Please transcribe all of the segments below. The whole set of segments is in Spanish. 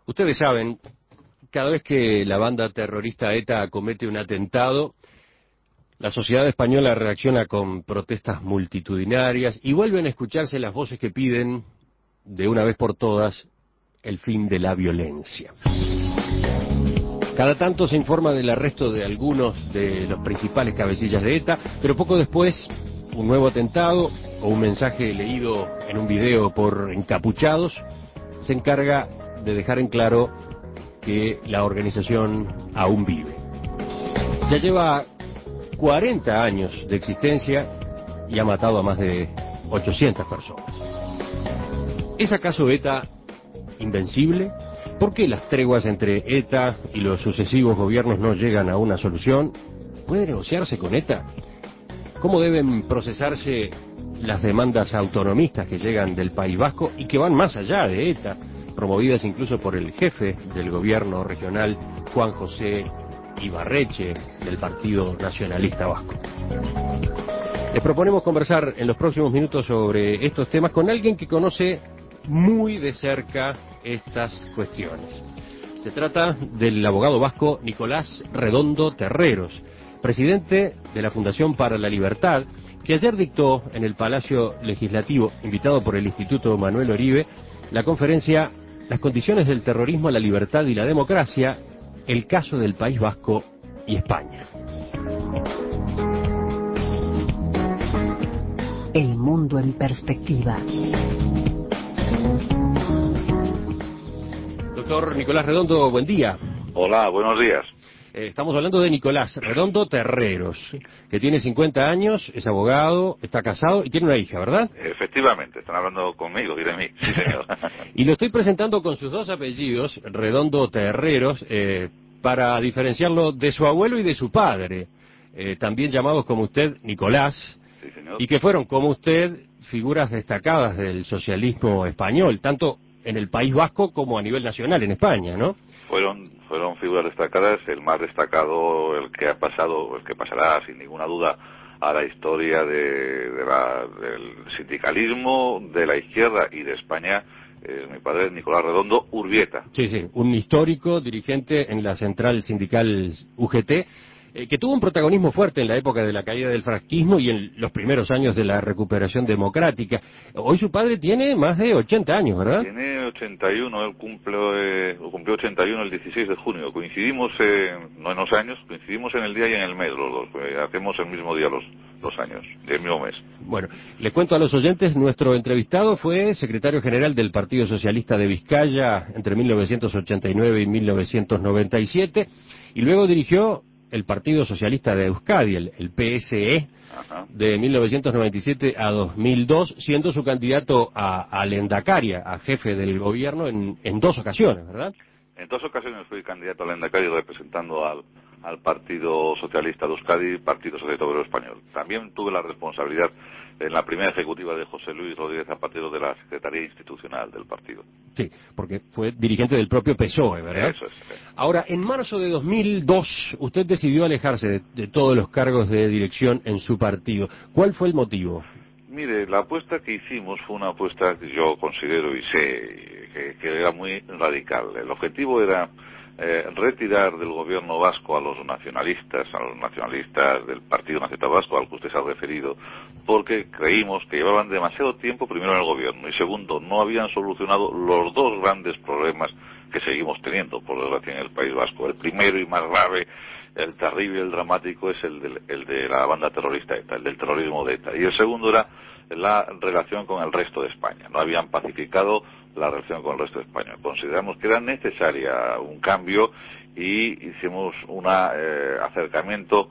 Ustedes saben, cada vez que la banda terrorista ETA comete un atentado, la sociedad española reacciona con protestas multitudinarias y vuelven a escucharse las voces que piden, de una vez por todas, el fin de la violencia. Cada tanto se informa del arresto de algunos de los principales cabecillas de ETA, pero poco después, un nuevo atentado o un mensaje leído en un video por encapuchados se encarga de dejar en claro que la organización aún vive. Ya lleva 40 años de existencia y ha matado a más de 800 personas. ¿Es acaso ETA invencible? ¿Por qué las treguas entre ETA y los sucesivos gobiernos no llegan a una solución? ¿Puede negociarse con ETA? ¿Cómo deben procesarse las demandas autonomistas que llegan del País Vasco y que van más allá de ETA, promovidas incluso por el jefe del gobierno regional, Juan José Ibarretxe, del Partido Nacionalista Vasco? Les proponemos conversar en los próximos minutos sobre estos temas con alguien que conoce muy de cerca estas cuestiones. Se trata del abogado vasco Nicolás Redondo Terreros, presidente de la Fundación para la Libertad, que ayer dictó en el Palacio Legislativo, invitado por el Instituto Manuel Oribe, la conferencia Las condiciones del terrorismo, la libertad y la democracia, el caso del País Vasco y España. El mundo en perspectiva. Doctor Nicolás Redondo, buen día. Hola, buenos días. Estamos hablando de Nicolás Redondo Terreros, que tiene 50 años, es abogado, está casado y tiene una hija, ¿verdad? Efectivamente, están hablando conmigo y de mí, sí señor. Y lo estoy presentando con sus dos apellidos, Redondo Terreros, para diferenciarlo de su abuelo y de su padre, también llamados como usted Nicolás, Sí señor. y que fueron, como usted, figuras destacadas del socialismo español, tanto en el País Vasco como a nivel nacional en España, ¿no? Fueron figuras destacadas, el más destacado, el que ha pasado, el que pasará sin ninguna duda a la historia del sindicalismo, de la izquierda y de España, mi padre Nicolás Redondo Urbieta. Sí, un histórico dirigente en la central sindical UGT, que tuvo un protagonismo fuerte en la época de la caída del franquismo y en los primeros años de la recuperación democrática. Hoy su padre tiene más de 80 años, ¿verdad? Tiene 81, él cumplió 81 el 16 de junio. Coincidimos, no en los años, coincidimos en el día y en el mes los dos. Hacemos el mismo día los años, el mismo mes. Bueno, le cuento a los oyentes, nuestro entrevistado fue secretario general del Partido Socialista de Vizcaya entre 1989 y 1997, y luego dirigió el Partido Socialista de Euskadi, el PSE, Ajá. de 1997 a 2002, siendo su candidato a Lehendakaria, a jefe del gobierno, en dos ocasiones, ¿verdad? En dos ocasiones fui candidato a Lehendakari representando al Partido Socialista de Euskadi, Partido Socialista Obrero Español. También tuve la responsabilidad en la primera ejecutiva de José Luis Rodríguez Zapatero de la Secretaría Institucional del partido. Sí, porque fue dirigente del propio PSOE, ¿verdad? Eso es. Ahora, en marzo de 2002, usted decidió alejarse de todos los cargos de dirección en su partido. ¿Cuál fue el motivo? Mire, la apuesta que hicimos fue una apuesta que yo considero y sé que era muy radical. El objetivo era retirar del gobierno vasco a los nacionalistas del Partido Nacionalista Vasco al que usted se ha referido, porque creímos que llevaban demasiado tiempo primero en el gobierno y segundo, no habían solucionado los dos grandes problemas que seguimos teniendo, por desgracia, en el País Vasco. El primero y más grave, el terrible, el dramático, es el de la banda terrorista ETA, el del terrorismo de ETA. Y el segundo era la relación con el resto de España. No habían pacificado la relación con el resto de España. Consideramos que era necesaria un cambio y hicimos un acercamiento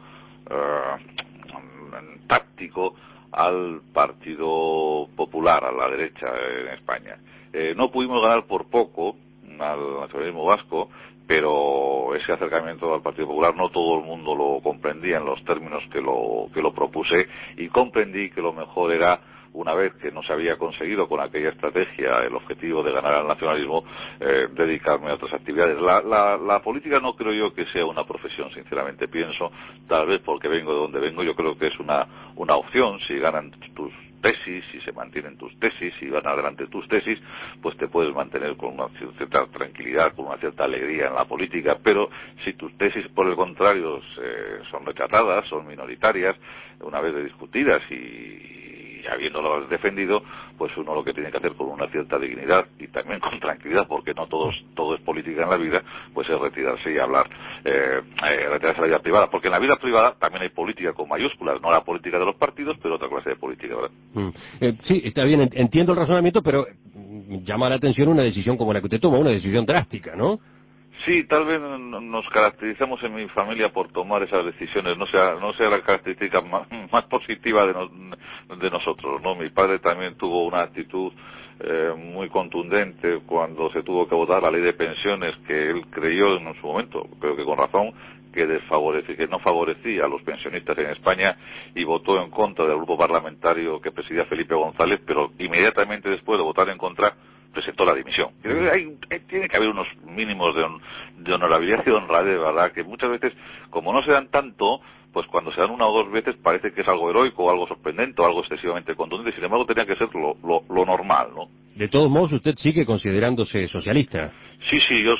táctico al Partido Popular, a la derecha en España. No pudimos ganar por poco al nacionalismo vasco, pero ese acercamiento al Partido Popular no todo el mundo lo comprendía en los términos que lo propuse, y comprendí que lo mejor era, una vez que no se había conseguido con aquella estrategia el objetivo de ganar al nacionalismo, dedicarme a otras actividades. La política no creo yo que sea una profesión, sinceramente pienso, tal vez porque vengo de donde vengo, yo creo que es una opción. Si ganan tesis, si se mantienen tus tesis, si van adelante tus tesis, pues te puedes mantener con una cierta tranquilidad, con una cierta alegría en la política. Pero si tus tesis, por el contrario, son rechazadas, son minoritarias, una vez discutidas y habiéndolas defendido, pues uno lo que tiene que hacer con una cierta dignidad y también con tranquilidad, porque no todo es política en la vida, pues es retirarse y hablar, retirarse a la vida privada, porque en la vida privada también hay política con mayúsculas, no la política de los partidos, pero otra clase de política, ¿verdad? Sí, está bien, entiendo el razonamiento, pero llama la atención una decisión como la que usted toma, una decisión drástica, ¿no? Sí, tal vez nos caracterizamos en mi familia por tomar esas decisiones, no sea la característica más positiva de nosotros, ¿no? Mi padre también tuvo una actitud muy contundente cuando se tuvo que votar la ley de pensiones, que él creyó en su momento, creo que con razón, que no favorecía a los pensionistas en España, y votó en contra del grupo parlamentario que presidía Felipe González, pero inmediatamente después de votar en contra presentó la dimisión. Creo que tiene que haber unos mínimos de honorabilidad y de honradez, ¿verdad? Que muchas veces, como no se dan tanto, pues cuando se dan una o dos veces parece que es algo heroico, algo sorprendente, o algo excesivamente contundente. Sin embargo, tenía que ser lo normal, ¿no? De todos modos, usted sigue considerándose socialista. Sí, yo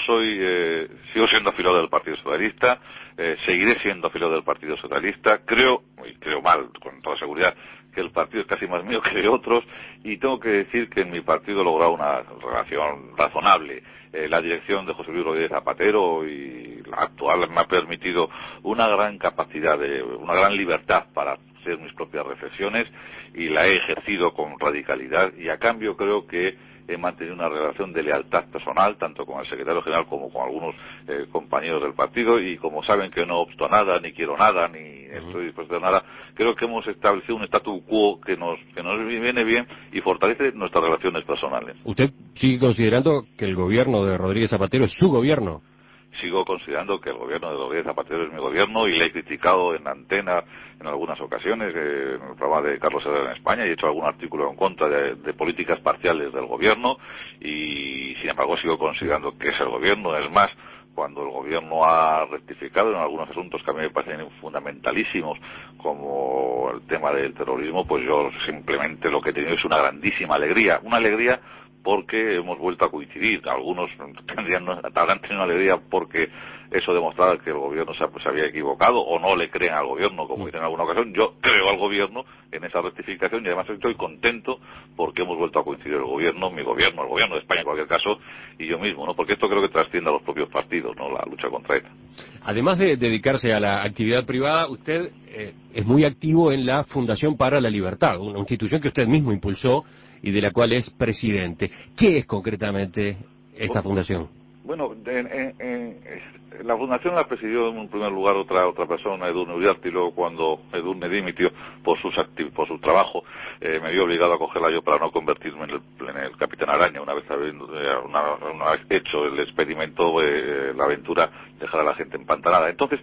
sigo siendo afiliado del Partido Socialista, seguiré siendo afiliado del Partido Socialista. Creo mal, con toda seguridad, que el partido es casi más mío que de otros, y tengo que decir que en mi partido he logrado una relación razonable. La dirección de José Luis Rodríguez Zapatero y la actual me ha permitido una gran capacidad, una gran libertad para hacer mis propias reflexiones, y la he ejercido con radicalidad, y a cambio creo que he mantenido una relación de lealtad personal, tanto con el secretario general como con algunos compañeros del partido, y como saben que no obsto a nada, ni quiero nada, ni estoy dispuesto a nada, creo que hemos establecido un statu quo que nos viene bien y fortalece nuestras relaciones personales. ¿Usted sigue considerando que el gobierno de Rodríguez Zapatero es su gobierno? Sigo considerando que el gobierno de Rodríguez Zapatero es mi gobierno, y le he criticado en antena en algunas ocasiones, en el programa de Carlos Herrera en España, y he hecho algún artículo en contra de políticas parciales del gobierno, y sin embargo sigo considerando que es el gobierno. Es más, cuando el gobierno ha rectificado en algunos asuntos que a mí me parecen fundamentalísimos, como el tema del terrorismo, pues yo simplemente lo que he tenido es una grandísima alegría, porque hemos vuelto a coincidir. Algunos habrán tenido alegría porque eso demostraba que el gobierno se había equivocado, o no le creen al gobierno, como dicen en alguna ocasión. Yo creo al gobierno en esa rectificación, y además estoy contento porque hemos vuelto a coincidir el gobierno de España en cualquier caso, y yo mismo, ¿no? Porque esto creo que trasciende a los propios partidos, ¿no? La lucha contra ETA. Además de dedicarse a la actividad privada, usted es muy activo en la Fundación para la Libertad, una institución que usted mismo impulsó y de la cual es presidente. ¿Qué es concretamente esta fundación? Bueno, la fundación la presidió en un primer lugar otra persona, Edurne Uriarte, y luego cuando Edurne dimitió por su trabajo, me vi obligado a cogerla yo para no convertirme en el Capitán Araña, una vez hecho el experimento, la aventura, dejar a la gente empantanada. Entonces,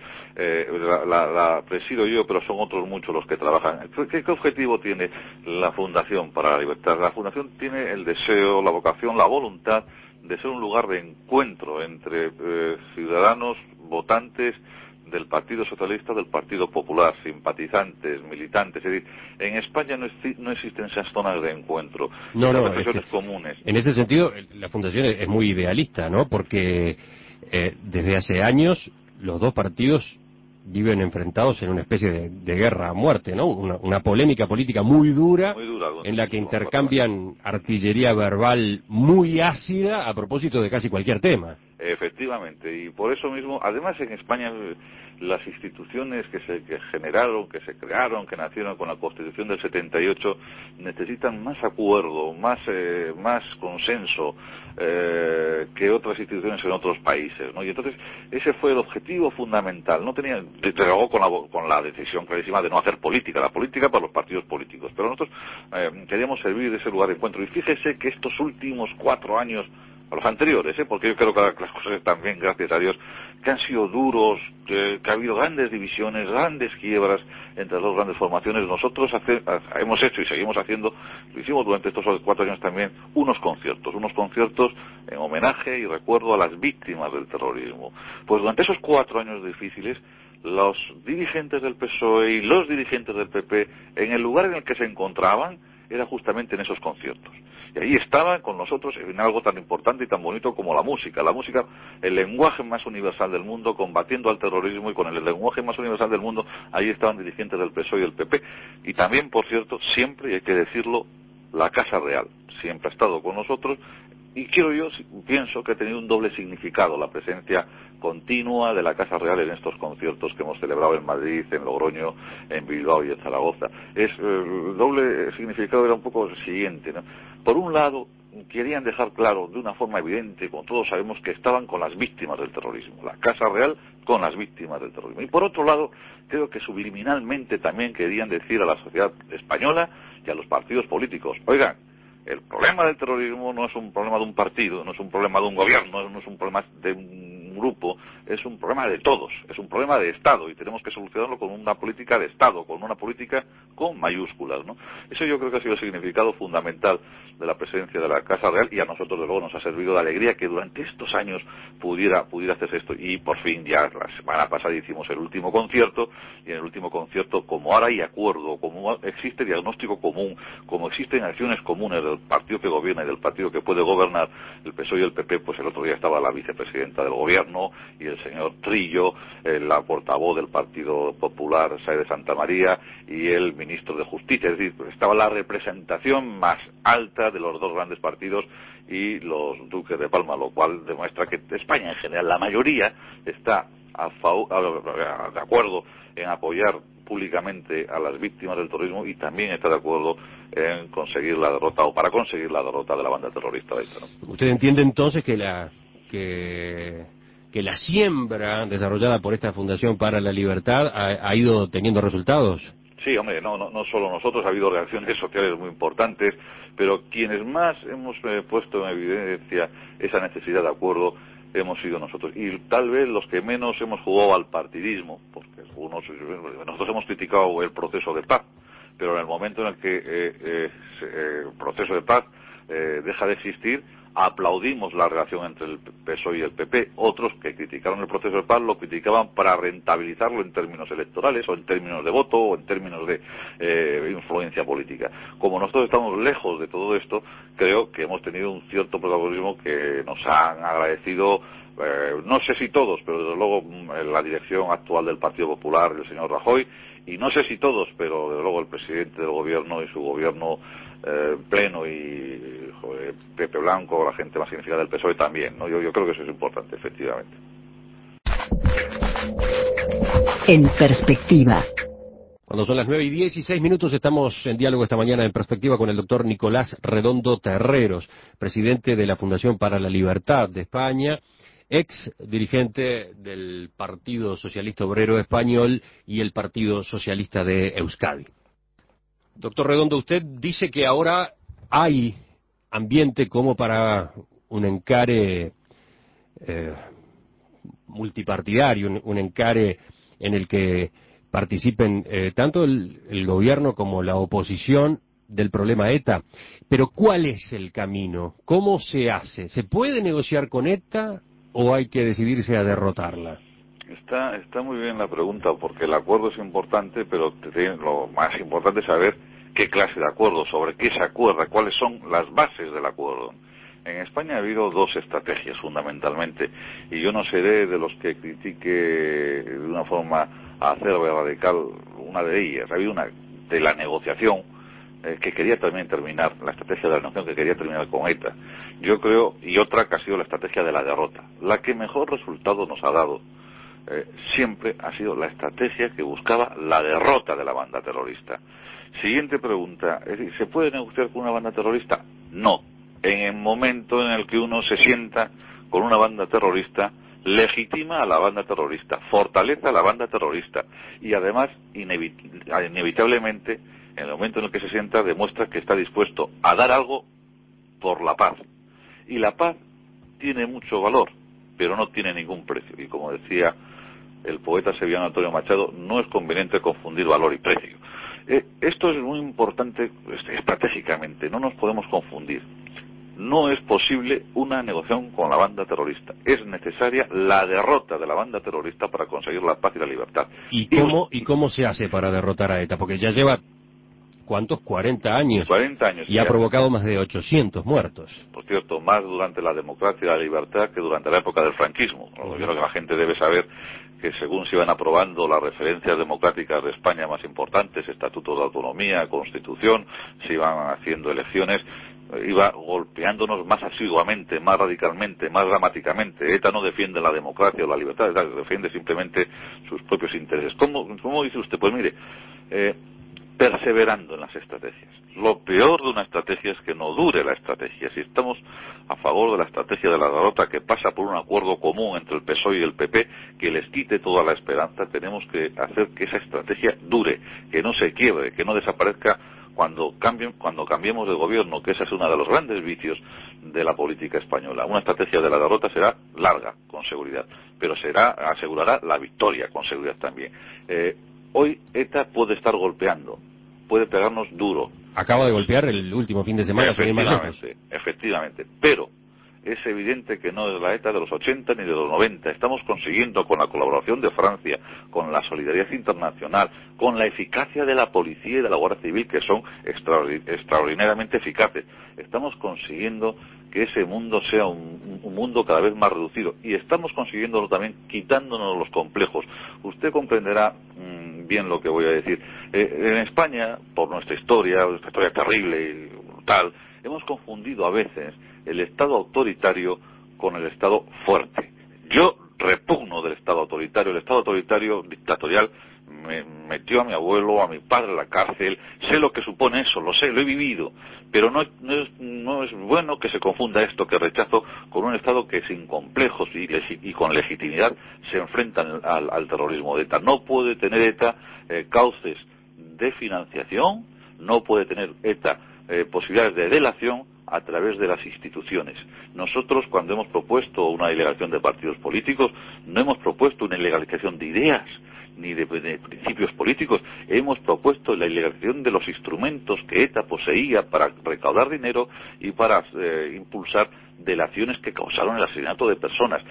la presido yo, pero son otros muchos los que trabajan. ¿Qué objetivo tiene la Fundación para la Libertad? La Fundación tiene el deseo, la vocación, la voluntad de ser un lugar de encuentro entre ciudadanos, votantes del Partido Socialista, del Partido Popular, simpatizantes, militantes. Es decir, en España no existen esas zonas de encuentro, esas reflexiones comunes. En ese sentido, la Fundación es muy idealista, ¿no? Porque desde hace años los dos partidos viven enfrentados en una especie de guerra a muerte, ¿no? Una polémica política muy dura en la que intercambian artillería verbal muy ácida a propósito de casi cualquier tema. Efectivamente, y por eso mismo, además en España las instituciones que generaron, que se crearon, que nacieron con la Constitución del 78, necesitan más acuerdo, más consenso que otras instituciones en otros países, ¿no? Y entonces ese fue el objetivo fundamental. No tenía, desde luego, con la decisión clarísima de no hacer política, la política para los partidos políticos, pero nosotros queríamos servir de ese lugar de encuentro. Y fíjese que estos últimos 4 años, a los anteriores, porque yo creo que las cosas están bien, gracias a Dios, que han sido duros, que ha habido grandes divisiones, grandes quiebras entre las dos grandes formaciones. Nosotros hemos hecho y seguimos haciendo, lo hicimos durante estos 4 años también, unos conciertos en homenaje y recuerdo a las víctimas del terrorismo. Pues durante esos 4 años difíciles, los dirigentes del PSOE y los dirigentes del PP, en el lugar en el que se encontraban, era justamente en esos conciertos. Y ahí estaban con nosotros en algo tan importante y tan bonito como la música. La música, el lenguaje más universal del mundo, combatiendo al terrorismo, y con el lenguaje más universal del mundo, ahí estaban dirigentes del PSOE y del PP. Y también, por cierto, siempre, y hay que decirlo, la Casa Real siempre ha estado con nosotros. Y pienso que ha tenido un doble significado la presencia continua de la Casa Real en estos conciertos que hemos celebrado en Madrid, en Logroño, en Bilbao y en Zaragoza. El doble significado era un poco el siguiente, ¿no? Por un lado, querían dejar claro de una forma evidente, como todos sabemos, que estaban con las víctimas del terrorismo, la Casa Real con las víctimas del terrorismo. Y por otro lado, creo que subliminalmente también querían decir a la sociedad española y a los partidos políticos: oigan, el problema del terrorismo no es un problema de un partido, no es un problema de un gobierno, no es un problema de un grupo, es un problema de todos, es un problema de Estado, y tenemos que solucionarlo con una política de Estado, con una política con mayúsculas, ¿no? Eso yo creo que ha sido el significado fundamental de la presencia de la Casa Real, y a nosotros de luego nos ha servido de alegría que durante estos años pudiera hacerse esto. Y por fin, ya la semana pasada hicimos el último concierto, y en el último concierto, como ahora hay acuerdo, como existe diagnóstico común, como existen acciones comunes del partido que gobierna y del partido que puede gobernar, el PSOE y el PP, pues el otro día estaba la vicepresidenta del gobierno y el señor Trillo, la portavoz del Partido Popular, Saez de Santa María, y el ministro de Justicia. Es decir, estaba la representación más alta de los dos grandes partidos y los duques de Palma, lo cual demuestra que España en general, la mayoría, está de acuerdo en apoyar públicamente a las víctimas del terrorismo, y también está de acuerdo en conseguir la derrota, o para conseguir la derrota de la banda terrorista de ETA, ¿no? ¿Usted entiende entonces que la siembra desarrollada por esta Fundación para la Libertad ha ido teniendo resultados? Sí, hombre, no solo nosotros, ha habido reacciones sociales muy importantes, pero quienes más hemos puesto en evidencia esa necesidad de acuerdo hemos sido nosotros, y tal vez los que menos hemos jugado al partidismo, porque nosotros hemos criticado el proceso de paz, pero en el momento en el que el proceso de paz deja de existir, aplaudimos la relación entre el PSOE y el PP. Otros que criticaron el proceso de paz lo criticaban para rentabilizarlo en términos electorales, o en términos de voto, o en términos de influencia política. Como nosotros estamos lejos de todo esto, creo que hemos tenido un cierto protagonismo que nos han agradecido, no sé si todos, pero desde luego la dirección actual del Partido Popular, el señor Rajoy, y no sé si todos, pero desde luego el presidente del gobierno y su gobierno pleno, y Pepe Blanco, la gente más significativa del PSOE también, ¿no? Yo creo que eso es importante, efectivamente. En perspectiva. Cuando son las 9:16, estamos en diálogo esta mañana en perspectiva con el doctor Nicolás Redondo Terreros, presidente de la Fundación para la Libertad de España, ex dirigente del Partido Socialista Obrero Español y el Partido Socialista de Euskadi. Doctor Redondo, usted dice que ahora hay ambiente como para un encare multipartidario, un encare en el que participen tanto el gobierno como la oposición del problema ETA. Pero ¿cuál es el camino? ¿Cómo se hace? ¿Se puede negociar con ETA o hay que decidirse a derrotarla? Está muy bien la pregunta, porque el acuerdo es importante, pero lo más importante es saber qué clase de acuerdo, sobre qué se acuerda, cuáles son las bases del acuerdo. En España ha habido dos estrategias fundamentalmente, y yo no seré de los que critique de una forma acerba y radical una de ellas. Ha habido una de la negociación que quería también terminar, la estrategia de la negociación que quería terminar con ETA, yo creo, y otra que ha sido la estrategia de la derrota. La que mejor resultado nos ha dado siempre ha sido la estrategia que buscaba la derrota de la banda terrorista. Siguiente pregunta, es decir, ¿se puede negociar con una banda terrorista? No. En el momento en el que uno se sienta con una banda terrorista, legitima a la banda terrorista, fortalece a la banda terrorista, y además, inevitablemente, en el momento en el que se sienta, demuestra que está dispuesto a dar algo por la paz. Y la paz tiene mucho valor, pero no tiene ningún precio. Y como decía el poeta sevillano Antonio Machado, no es conveniente confundir valor y precio. Esto es muy importante estratégicamente, no nos podemos confundir. No es posible una negociación con la banda terrorista. Es necesaria la derrota de la banda terrorista para conseguir la paz y la libertad. ¿Y cómo se hace para derrotar a ETA? Porque ya lleva ¿cuántos? 40 años. 40 años. Y ha provocado más de 800 muertos. Por cierto, más durante la democracia y la libertad que durante la época del franquismo. Yo creo que la gente debe saber que según se iban aprobando las referencias democráticas de España más importantes, Estatuto de Autonomía, Constitución, se iban haciendo elecciones, iba golpeándonos más asiduamente, más radicalmente, más dramáticamente. ETA no defiende la democracia o la libertad, ETA defiende simplemente sus propios intereses. ¿Cómo dice usted? Pues mire, perseverando en las estrategias. Lo peor de una estrategia es que no dure la estrategia. Si estamos a favor de la estrategia de la derrota, que pasa por un acuerdo común entre el PSOE y el PP, que les quite toda la esperanza, tenemos que hacer que esa estrategia dure, que no se quiebre, que no desaparezca cuando cambiemos de gobierno, que ese es uno de los grandes vicios de la política española. Una estrategia de la derrota será larga, con seguridad, pero asegurará la victoria, con seguridad también. Hoy ETA puede estar golpeando, puede pegarnos duro. Acaba de golpear el último fin de semana. Efectivamente, pero es evidente que no es la ETA de los 80 ni de los 90. Estamos consiguiendo, con la colaboración de Francia, con la solidaridad internacional, con la eficacia de la policía y de la Guardia Civil, que son extraordinariamente eficaces, estamos consiguiendo que ese mundo sea un mundo cada vez más reducido, y estamos consiguiéndolo también quitándonos los complejos. Usted comprenderá bien lo que voy a decir. En España, por nuestra historia terrible y brutal, hemos confundido a veces el Estado autoritario con el Estado fuerte. Yo repugno del Estado autoritario. El Estado autoritario dictatorial me metió a mi abuelo, a mi padre a la cárcel. Sé lo que supone eso, lo sé, lo he vivido. Pero no es bueno que se confunda esto que rechazo con un Estado que sin complejos y con legitimidad se enfrenta al terrorismo de ETA. No puede tener ETA cauces de financiación, no puede tener ETA posibilidades de delación a través de las instituciones. Nosotros, cuando hemos propuesto una ilegalización de partidos políticos, no hemos propuesto una ilegalización de ideas ni de principios políticos. Hemos propuesto la ilegalización de los instrumentos que ETA poseía para recaudar dinero y para impulsar delaciones que causaron el asesinato de personas.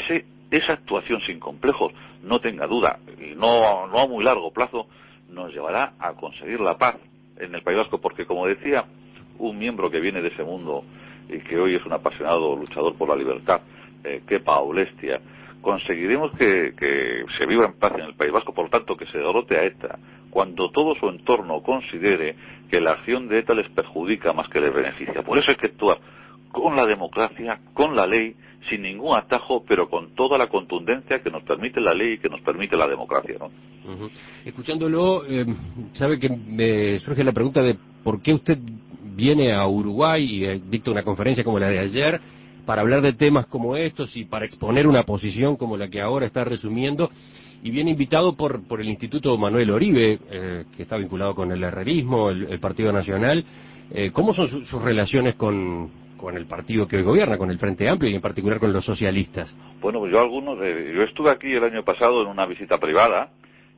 Esa actuación sin complejos, no tenga duda, y no a muy largo plazo, nos llevará a conseguir la paz en el País Vasco, porque, como decía un miembro que viene de ese mundo y que hoy es un apasionado luchador por la libertad, Kepa Aulestia, conseguiremos que se viva en paz en el País Vasco, por lo tanto que se derrote a ETA, cuando todo su entorno considere que la acción de ETA les perjudica más que les beneficia. Por eso hay que actuar con la democracia, con la ley, sin ningún atajo, pero con toda la contundencia que nos permite la ley y que nos permite la democracia, ¿no? Uh-huh. Escuchándolo, sabe que me surge la pregunta de por qué usted viene a Uruguay y dicta una conferencia como la de ayer para hablar de temas como estos y para exponer una posición como la que ahora está resumiendo, y viene invitado por el Instituto Manuel Oribe, que está vinculado con el herrerismo, el Partido Nacional. ¿Cómo son sus relaciones con el partido que hoy gobierna, con el Frente Amplio y en particular con los socialistas? Bueno, pues yo estuve aquí el año pasado en una visita privada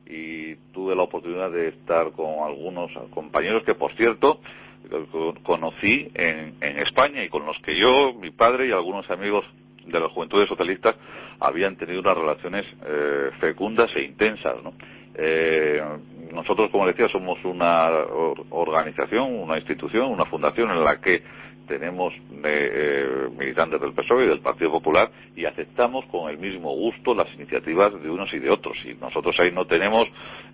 y tuve la oportunidad de estar con algunos compañeros que, por cierto, conocí en España y con los que yo, mi padre y algunos amigos de las juventudes socialistas habían tenido unas relaciones fecundas e intensas, ¿no? Nosotros, como decía, somos una organización, una institución, una fundación en la que tenemos militantes del PSOE y del Partido Popular, y aceptamos con el mismo gusto las iniciativas de unos y de otros, y nosotros ahí no tenemos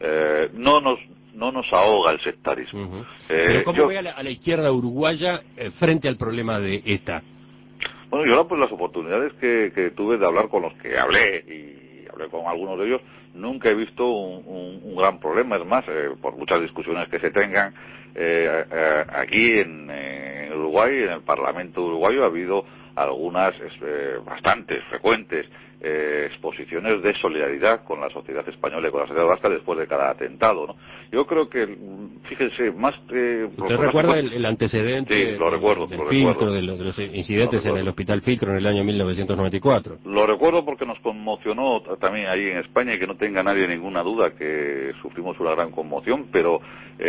no nos ahoga el sectarismo. Uh-huh. Pero ¿cómo ve a la izquierda uruguaya frente al problema de ETA? Bueno, yo pues las oportunidades que tuve de hablar con los que hablé, y hablé con algunos de ellos, nunca he visto un gran problema. Es más, por muchas discusiones que se tengan aquí en Uruguay, en el Parlamento uruguayo, ha habido algunas bastante frecuentes exposiciones de solidaridad con la sociedad española y con la sociedad vasca después de cada atentado, ¿no? Yo creo que, fíjense, más que... ¿Usted recuerda el antecedente sí, lo recuerdo, del Filtro, de los incidentes en el Hospital Filtro en el año 1994? Lo recuerdo porque nos conmocionó también ahí en España, y que no tenga nadie ninguna duda que sufrimos una gran conmoción, pero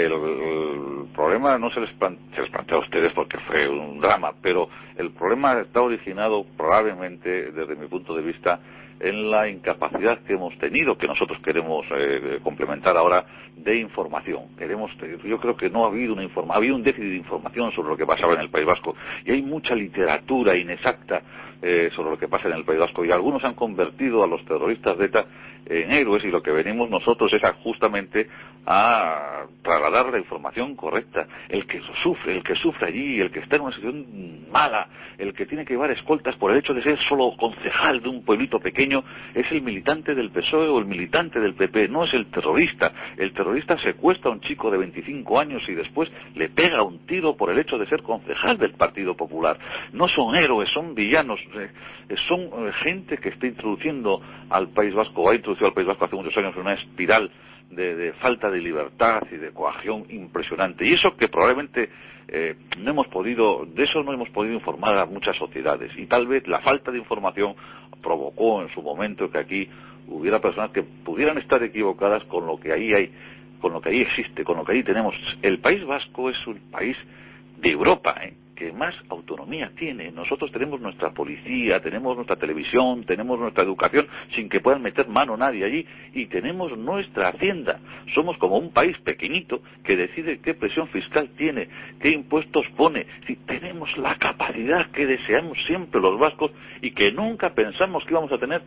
el problema no se les plantea a ustedes porque fue un drama, pero el problema está está originado probablemente, desde mi punto de vista, en la incapacidad que hemos tenido, que nosotros queremos complementar ahora, de información. Yo creo que no ha habido había un déficit de información sobre lo que pasaba en el País Vasco, y hay mucha literatura inexacta sobre lo que pasa en el País Vasco, y algunos han convertido a los terroristas de ETA en héroes, y lo que venimos nosotros es justamente a trasladar la información correcta. El que sufre allí, el que está en una situación mala, el que tiene que llevar escoltas por el hecho de ser solo concejal de un pueblito pequeño, es el militante del PSOE o el militante del PP, no es el terrorista. El terrorista secuestra a un chico de 25 años y después le pega un tiro por el hecho de ser concejal del Partido Popular. No son héroes, son villanos, son gente que está introduciendo al País Vasco, o ha introducido al País Vasco hace muchos años en una espiral de falta de libertad y de coacción impresionante. Y eso que probablemente no hemos podido informar a muchas sociedades. Y tal vez la falta de información provocó en su momento que aquí hubiera personas que pudieran estar equivocadas con lo que ahí hay, con lo que ahí existe, con lo que ahí tenemos. El País Vasco es un país de Europa, que más autonomía tiene. Nosotros tenemos nuestra policía, tenemos nuestra televisión, tenemos nuestra educación, sin que puedan meter mano nadie allí, y tenemos nuestra hacienda. Somos como un país pequeñito que decide qué presión fiscal tiene, qué impuestos pone. Si tenemos la capacidad que deseamos siempre los vascos y que nunca pensamos que íbamos a tener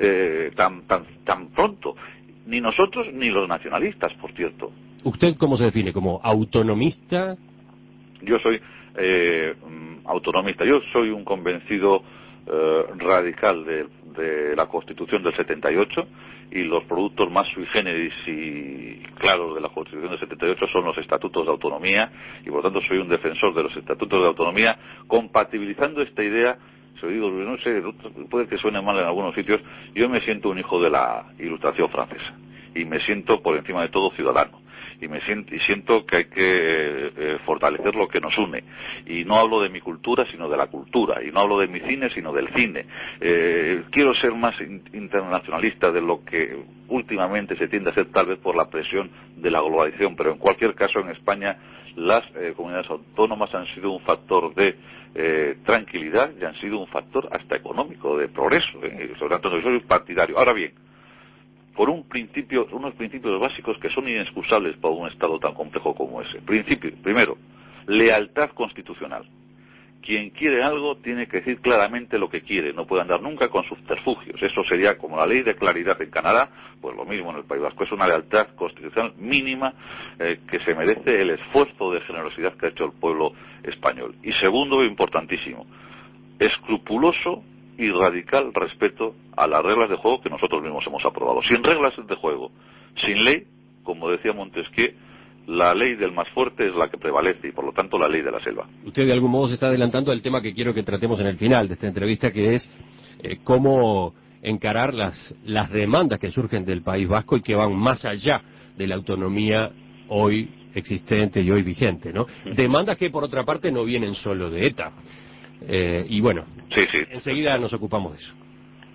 tan pronto, ni nosotros ni los nacionalistas, por cierto. ¿Usted cómo se define? ¿Como autonomista? Yo soy autonomista. Yo soy un convencido radical de la Constitución del 78, y los productos más sui generis y claros de la Constitución del 78 son los estatutos de autonomía, y por lo tanto soy un defensor de los estatutos de autonomía, compatibilizando esta idea. Se lo digo, no sé, puede que suene mal en algunos sitios. Yo me siento un hijo de la Ilustración francesa, y me siento por encima de todo ciudadano. Y siento que hay que fortalecer lo que nos une, y no hablo de mi cultura sino de la cultura, y no hablo de mi cine sino del cine. Quiero ser más internacionalista de lo que últimamente se tiende a ser, tal vez por la presión de la globalización, pero en cualquier caso en España las comunidades autónomas han sido un factor de tranquilidad, y han sido un factor hasta económico, de progreso. Sobre todo yo soy partidario. Ahora bien, por unos principios básicos que son inexcusables para un Estado tan complejo como ese. Primero, lealtad constitucional. Quien quiere algo tiene que decir claramente lo que quiere, no puede andar nunca con subterfugios. Eso sería como la ley de claridad en Canadá, pues lo mismo en el País Vasco. Es una lealtad constitucional mínima que se merece el esfuerzo de generosidad que ha hecho el pueblo español. Y segundo, importantísimo, escrupuloso y radical respeto a las reglas de juego que nosotros mismos hemos aprobado. Sin reglas de juego, sin ley, como decía Montesquieu, la ley del más fuerte es la que prevalece, y por lo tanto la ley de la selva. Usted de algún modo se está adelantando al tema que quiero que tratemos en el final de esta entrevista, que es cómo encarar las demandas que surgen del País Vasco y que van más allá de la autonomía hoy existente y hoy vigente, ¿no? Demandas que por otra parte no vienen solo de ETA. Y bueno, sí. Enseguida nos ocupamos de eso.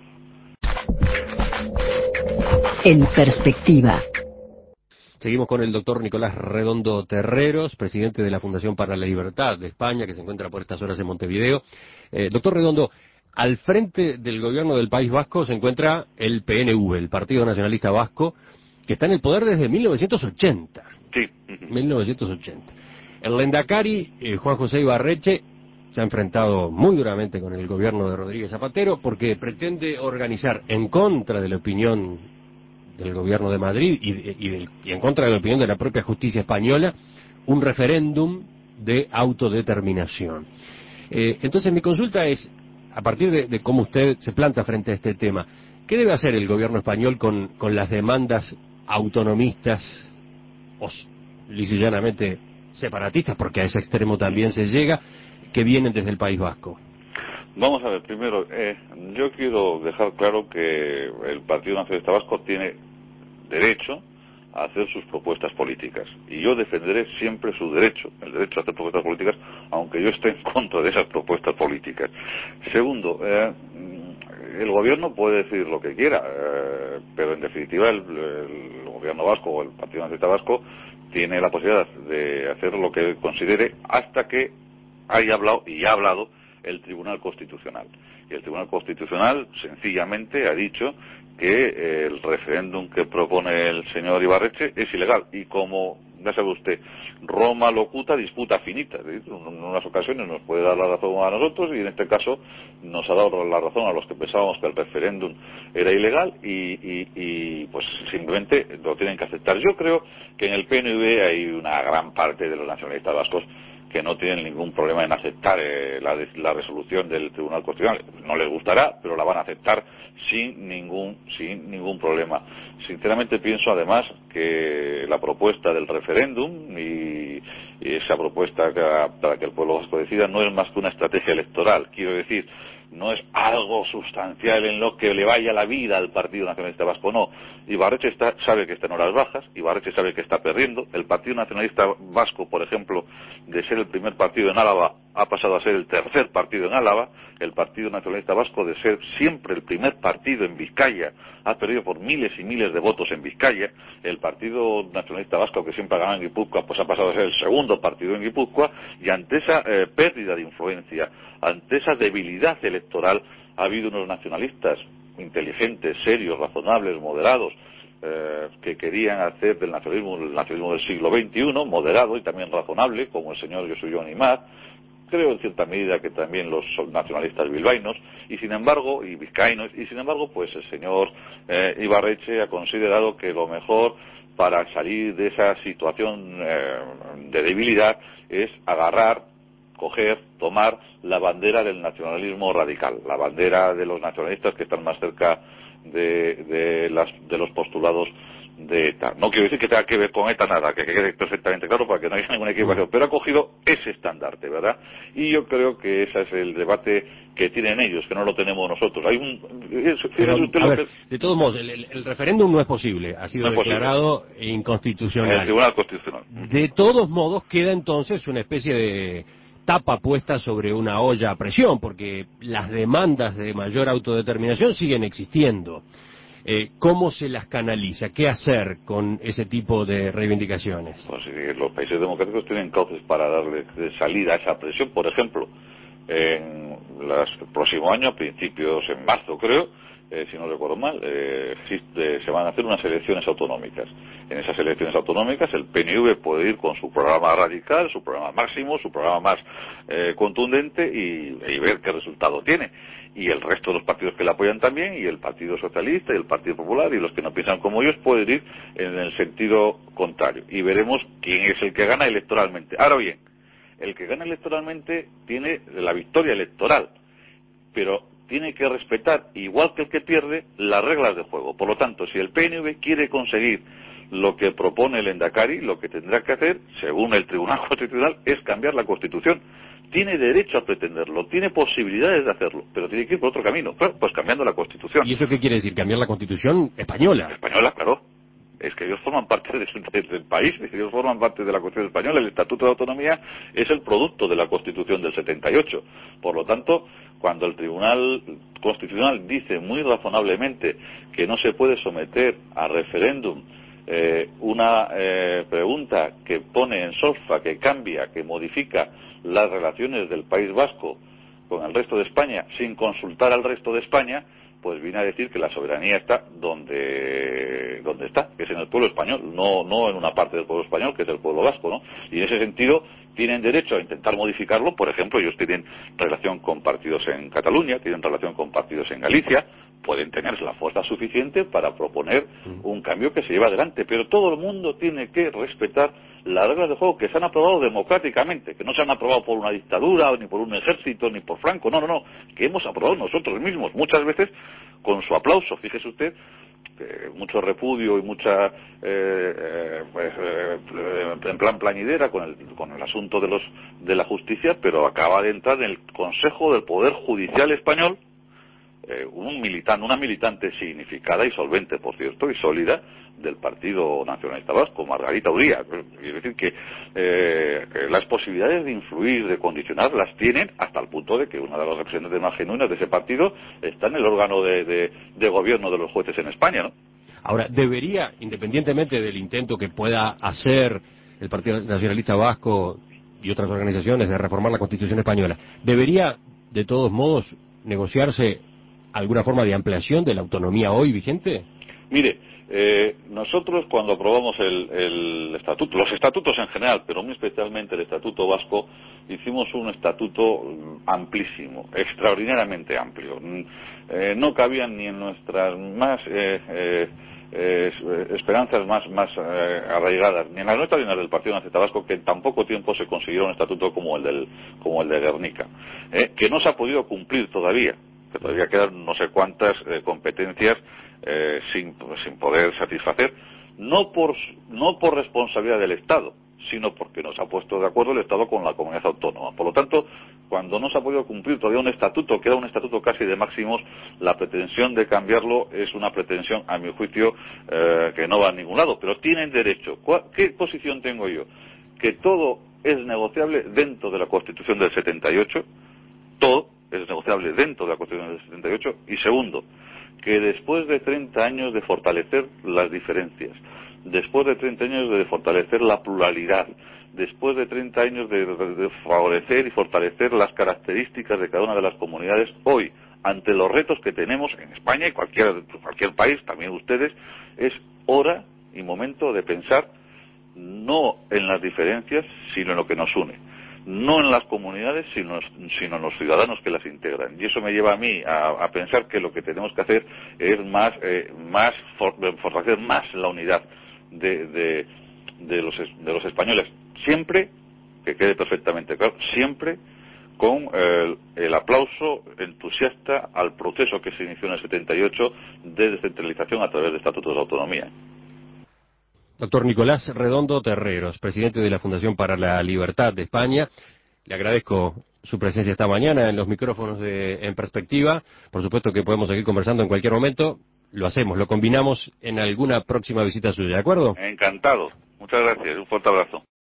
En perspectiva. Seguimos con el doctor Nicolás Redondo Terreros, presidente de la Fundación para la Libertad de España, que se encuentra por estas horas en Montevideo. Doctor Redondo, al frente del gobierno del País Vasco se encuentra el PNV, el Partido Nacionalista Vasco, que está en el poder desde 1980. Sí. 1980. El Lehendakari, Juan José Ibarretxe, se ha enfrentado muy duramente con el gobierno de Rodríguez Zapatero porque pretende organizar, en contra de la opinión del gobierno de Madrid y en contra de la opinión de la propia justicia española, un referéndum de autodeterminación. Entonces mi consulta es, a partir de cómo usted se planta frente a este tema, ¿qué debe hacer el gobierno español con las demandas autonomistas o lisa y llanamente separatistas, porque a ese extremo también se llega, que vienen desde el País Vasco? Vamos a ver, primero, yo quiero dejar claro que el Partido Nacionalista Vasco tiene derecho a hacer sus propuestas políticas, y yo defenderé siempre su derecho, el derecho a hacer propuestas políticas, aunque yo esté en contra de esas propuestas políticas. Segundo, el gobierno puede decir lo que quiera, pero en definitiva el gobierno vasco o el Partido Nacionalista Vasco tiene la posibilidad de hacer lo que considere hasta que haya hablado, y ha hablado, el Tribunal Constitucional. Y el Tribunal Constitucional sencillamente ha dicho que el referéndum que propone el señor Ibarretxe es ilegal. Y como ya sabe usted, Roma locuta, disputa finita. Es decir, en unas ocasiones nos puede dar la razón a nosotros y en este caso nos ha dado la razón a los que pensábamos que el referéndum era ilegal y pues simplemente lo tienen que aceptar. Yo creo que en el PNV hay una gran parte de los nacionalistas vascos que no tienen ningún problema en aceptar la resolución del Tribunal Constitucional. No les gustará, pero la van a aceptar sin ningún problema. Sinceramente pienso además que la propuesta del referéndum y esa propuesta para que el pueblo vasco decida no es más que una estrategia electoral. Quiero decir, no es algo sustancial en lo que le vaya la vida al Partido Nacionalista Vasco, no. Ibarretxe sabe que está en horas bajas, Ibarretxe sabe que está perdiendo. El Partido Nacionalista Vasco, por ejemplo, de ser el primer partido en Álava, ha pasado a ser el tercer partido en Álava. El Partido Nacionalista Vasco, de ser siempre el primer partido en Vizcaya, ha perdido por miles y miles de votos en Vizcaya. El Partido Nacionalista Vasco, que siempre ha ganado en Guipúzcoa, pues ha pasado a ser el segundo partido en Guipúzcoa, y ante esa pérdida de influencia, ante esa debilidad electoral, ha habido unos nacionalistas inteligentes, serios, razonables, moderados, que querían hacer del nacionalismo el nacionalismo del siglo XXI, moderado y también razonable, como el señor Josu Jon Imaz, creo en cierta medida que también los nacionalistas bilbaínos, y sin embargo, y vizcaínos, y sin embargo, pues el señor Ibarretxe ha considerado que lo mejor para salir de esa situación de debilidad es coger, tomar la bandera del nacionalismo radical, la bandera de los nacionalistas que están más cerca de los postulados de ETA. No quiero decir que tenga que ver con ETA nada, que quede perfectamente claro para que no haya ninguna equivocación, pero ha cogido ese estandarte, ¿verdad? Y yo creo que ese es el debate que tienen ellos, que no lo tenemos nosotros. De todos modos, el referéndum no es posible, ha sido declarado inconstitucional. En el Tribunal Constitucional. De todos modos, queda entonces una especie de tapa puesta sobre una olla a presión, porque las demandas de mayor autodeterminación siguen existiendo. ¿Cómo se las canaliza? ¿Qué hacer con ese tipo de reivindicaciones? Pues los países democráticos tienen cauces para darle salida a esa presión. Por ejemplo, en el próximo año, a principios en marzo creo, si no recuerdo mal, se van a hacer unas elecciones autonómicas. En esas elecciones autonómicas el PNV puede ir con su programa radical, su programa máximo, su programa más contundente y ver qué resultado tiene. Y el resto de los partidos que le apoyan también, y el Partido Socialista y el Partido Popular y los que no piensan como ellos, pueden ir en el sentido contrario. Y veremos quién es el que gana electoralmente. Ahora bien, el que gana electoralmente tiene la victoria electoral, pero tiene que respetar, igual que el que pierde, las reglas de juego. Por lo tanto, si el PNV quiere conseguir lo que propone el Endacari, lo que tendrá que hacer, según el Tribunal Constitucional, es cambiar la Constitución. Tiene derecho a pretenderlo, tiene posibilidades de hacerlo, pero tiene que ir por otro camino, claro, pues cambiando la Constitución. ¿Y eso qué quiere decir? ¿Cambiar la Constitución española? Española, claro. Es que ellos forman parte del país, ellos forman parte de la Constitución española. El Estatuto de Autonomía es el producto de la Constitución del 78. Por lo tanto, cuando el Tribunal Constitucional dice muy razonablemente que no se puede someter a referéndum una pregunta que pone en solfa, que cambia, que modifica las relaciones del País Vasco con el resto de España sin consultar al resto de España, pues viene a decir que la soberanía está donde está, que es en el pueblo español, no en una parte del pueblo español, que es el pueblo vasco, ¿no? Y en ese sentido tienen derecho a intentar modificarlo. Por ejemplo, ellos tienen relación con partidos en Cataluña, tienen relación con partidos en Galicia, pueden tener la fuerza suficiente para proponer un cambio que se lleve adelante, pero todo el mundo tiene que respetar las reglas de juego que se han aprobado democráticamente, que no se han aprobado por una dictadura, ni por un ejército, ni por Franco, no, que hemos aprobado nosotros mismos, muchas veces con su aplauso. Fíjese usted, mucho repudio y mucha en plan plañidera con el asunto de la justicia, pero acaba de entrar en el Consejo del Poder Judicial Español una militante significada y solvente, por cierto, y sólida del Partido Nacionalista Vasco, Margarita Uría. Es decir, que las posibilidades de influir, de condicionar, las tienen, hasta el punto de que una de las representantes más genuinas de ese partido está en el órgano de gobierno de los jueces en España, ¿no? Ahora, debería, independientemente del intento que pueda hacer el Partido Nacionalista Vasco y otras organizaciones de reformar la Constitución española, debería de todos modos, negociarse alguna forma de ampliación de la autonomía hoy vigente? Mire, nosotros cuando aprobamos el estatuto, los estatutos en general, pero muy especialmente el estatuto vasco, hicimos un estatuto amplísimo, extraordinariamente amplio. No cabían ni en nuestras más esperanzas más arraigadas, ni en las nuestras ni en las del Partido Nacionalista Vasco, que en tan poco tiempo se consiguiera un estatuto como el de Guernica, que no se ha podido cumplir todavía, que todavía quedan no sé cuántas competencias sin poder satisfacer, no por responsabilidad del Estado, sino porque no se ha puesto de acuerdo el Estado con la comunidad autónoma. Por lo tanto, cuando no se ha podido cumplir todavía un estatuto, que era un estatuto casi de máximos, la pretensión de cambiarlo es una pretensión, a mi juicio, que no va a ningún lado. Pero tienen derecho. ¿Qué posición tengo yo? Que todo es negociable dentro de la Constitución del 78, todo es negociable dentro de la Constitución del 78, y segundo, que después de 30 años de fortalecer las diferencias, después de 30 años de fortalecer la pluralidad, después de 30 años de favorecer y fortalecer las características de cada una de las comunidades, hoy, ante los retos que tenemos en España y cualquier país, también ustedes, es hora y momento de pensar no en las diferencias, sino en lo que nos une. No en las comunidades, sino en los ciudadanos que las integran. Y eso me lleva a mí a pensar que lo que tenemos que hacer es fortalecer más la unidad de los españoles. Siempre, que quede perfectamente claro, siempre con el aplauso entusiasta al proceso que se inició en el 78 de descentralización a través de estatutos de autonomía. Doctor Nicolás Redondo Terreros, presidente de la Fundación para la Libertad de España, le agradezco su presencia esta mañana en los micrófonos de En Perspectiva. Por supuesto que podemos seguir conversando en cualquier momento. Lo hacemos, lo combinamos en alguna próxima visita suya, ¿de acuerdo? Encantado. Muchas gracias. Un fuerte abrazo.